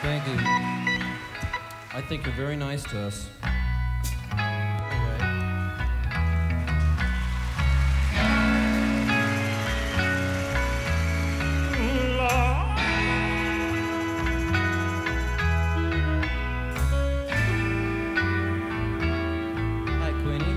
Thank you. I think you're very nice to us. Hi, Queenie.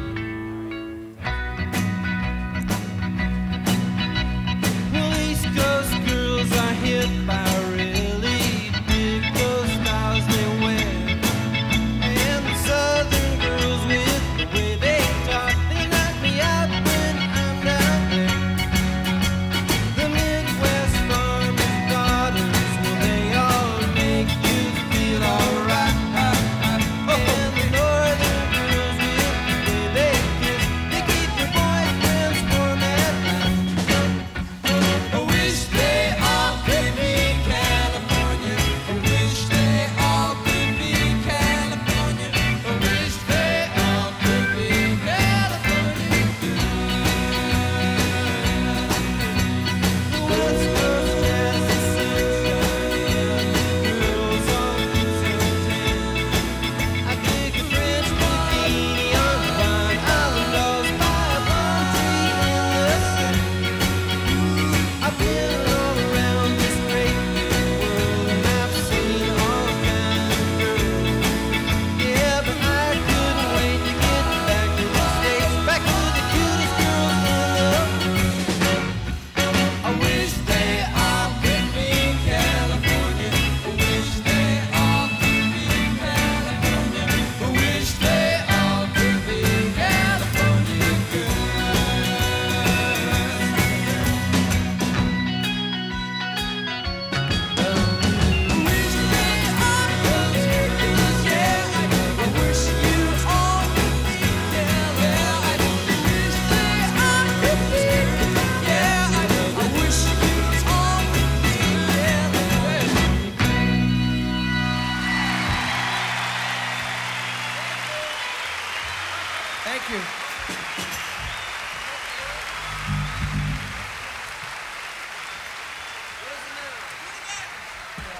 Well, East Coast girls are hit by really big those smiles they wear, and the Southern girls with the way they talk, they knock me out when I'm down there. The Midwest farmers' daughters, well, they all make you feel alright. And the Northern girls with the way they kiss, they keep your boyfriends warm at night. I wish they all could be California. I wish they all could be California. I wish they all could be California. The West Coast jazz is sunshine, girls on Pizza. I dig a French bikini on the Vine Island dolls by a palm tree in the sun. I've been all around this great big world and I've seen all kinds of girls. Yeah, but I couldn't wait to get back to the States, back to the cutest girls in the world. I wish they all could be California. I wish they all could be California. I wish they all could be California Thank you.